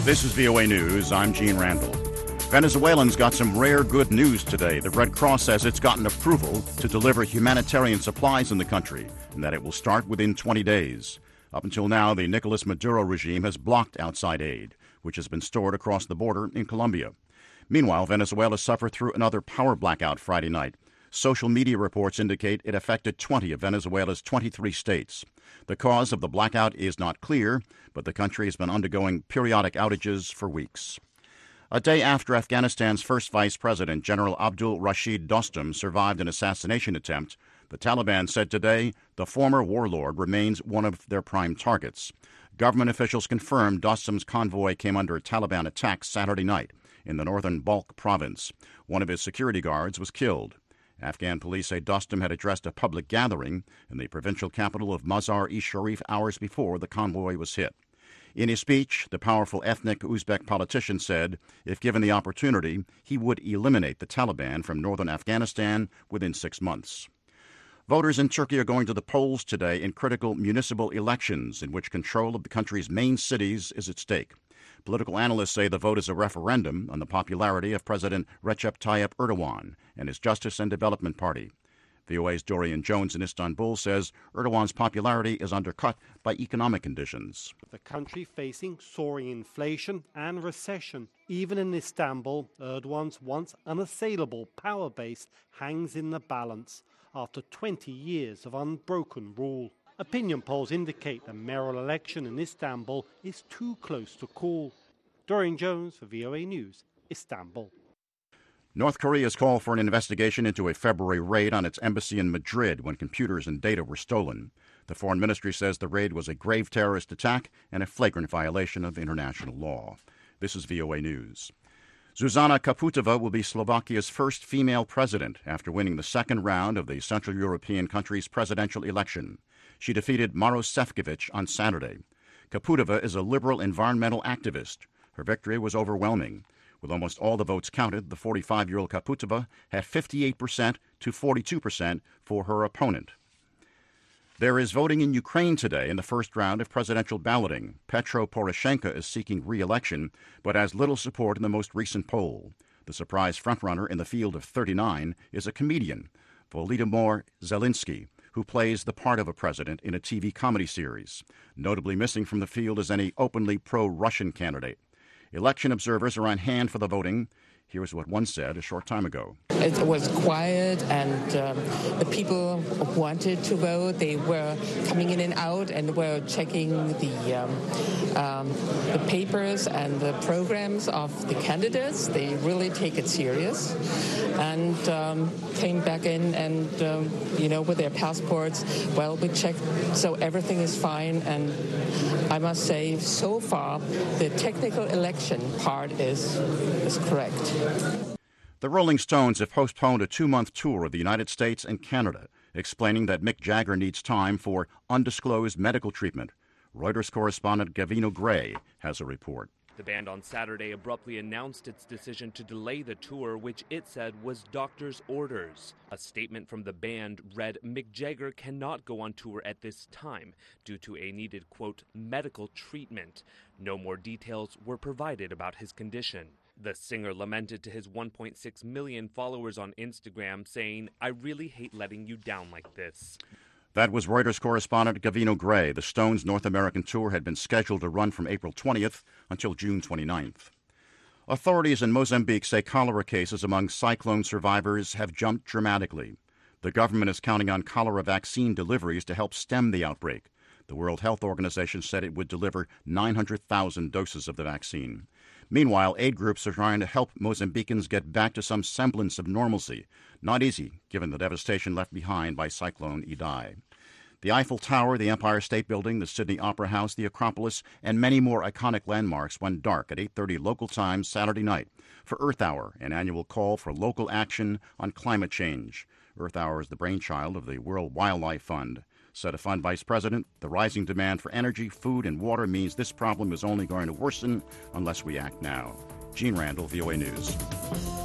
This is VOA News. I'm Gene Randall. Venezuelans got some rare good news today. The Red Cross says it's gotten approval to deliver humanitarian supplies in the country and that it will start within 20 days. Up until now, the Nicolas Maduro regime has blocked outside aid, which has been stored across the border in Colombia. Meanwhile, Venezuela suffered through another power blackout Friday night. Social media reports indicate it affected 20 of Venezuela's 23 states. The cause of the blackout is not clear, but the country has been undergoing periodic outages for weeks. A day after Afghanistan's first vice president, General Abdul Rashid Dostum, survived an assassination attempt, the Taliban said today the former warlord remains one of their prime targets. Government officials confirmed Dostum's convoy came under a Taliban attack Saturday night in the northern Balkh province. One of his security guards was killed. Afghan police say Dostum had addressed a public gathering in the provincial capital of Mazar-e-Sharif hours before the convoy was hit. In his speech, the powerful ethnic Uzbek politician said if given the opportunity, he would eliminate the Taliban from northern Afghanistan within 6 months. Voters in Turkey are going to the polls today in critical municipal elections in which control of the country's main cities is at stake. Political analysts say the vote is a referendum on the popularity of President Recep Tayyip Erdogan and his Justice and Development Party. VOA's Dorian Jones in Istanbul says Erdogan's popularity is undercut by economic conditions. The country facing soaring inflation and recession. Even in Istanbul, Erdogan's once unassailable power base hangs in the balance after 20 years of unbroken rule. Opinion polls indicate the mayoral election in Istanbul is too close to call. Dorian Jones for VOA News, Istanbul. North Korea's called for an investigation into a February raid on its embassy in Madrid when computers and data were stolen. The foreign ministry says the raid was a grave terrorist attack and a flagrant violation of international law. This is VOA News. Zuzana Kaputova will be Slovakia's first female president after winning the second round of the Central European country's presidential election. She defeated Maros Sefcovic on Saturday. Kaputova is a liberal environmental activist. Her victory was overwhelming. With almost all the votes counted, the 45-year-old Kaputova had 58% to 42% for her opponent. There is voting in Ukraine today in the first round of presidential balloting. Petro Poroshenko is seeking re-election, but has little support in the most recent poll. The surprise frontrunner in the field of 39 is a comedian, Volodymyr Zelensky, who plays the part of a president in a TV comedy series. Notably missing from the field is any openly pro-Russian candidate. Election observers are on hand for the voting. Here's what one said a short time ago. It was quiet, and the people wanted to vote. They were coming in and out and were checking the papers and the programs of the candidates. They really take it serious and came back in and, with their passports. Well, we checked, so everything is fine. And I must say, so far, the technical election part is correct. The Rolling Stones have postponed a 2-month tour of the United States and Canada, explaining that Mick Jagger needs time for undisclosed medical treatment. Reuters correspondent Gavino Gray has a report. The band on Saturday abruptly announced its decision to delay the tour, which it said was doctor's orders. A statement from the band read, Mick Jagger cannot go on tour at this time due to a needed, quote, medical treatment. No more details were provided about his condition. The singer lamented to his 1.6 million followers on Instagram, saying, I really hate letting you down like this. That was Reuters correspondent Gavino Gray. The Stones' North American tour had been scheduled to run from April 20th until June 29th. Authorities in Mozambique say cholera cases among cyclone survivors have jumped dramatically. The government is counting on cholera vaccine deliveries to help stem the outbreak. The World Health Organization said it would deliver 900,000 doses of the vaccine. Meanwhile, aid groups are trying to help Mozambicans get back to some semblance of normalcy. Not easy, given the devastation left behind by Cyclone Idai. The Eiffel Tower, the Empire State Building, the Sydney Opera House, the Acropolis, and many more iconic landmarks went dark at 8:30 local time Saturday night for Earth Hour, an annual call for local action on climate change. Earth Hour is the brainchild of the World Wildlife Fund. Said a fund vice president, the rising demand for energy, food, and water means this problem is only going to worsen unless we act now. Gene Randall, VOA News.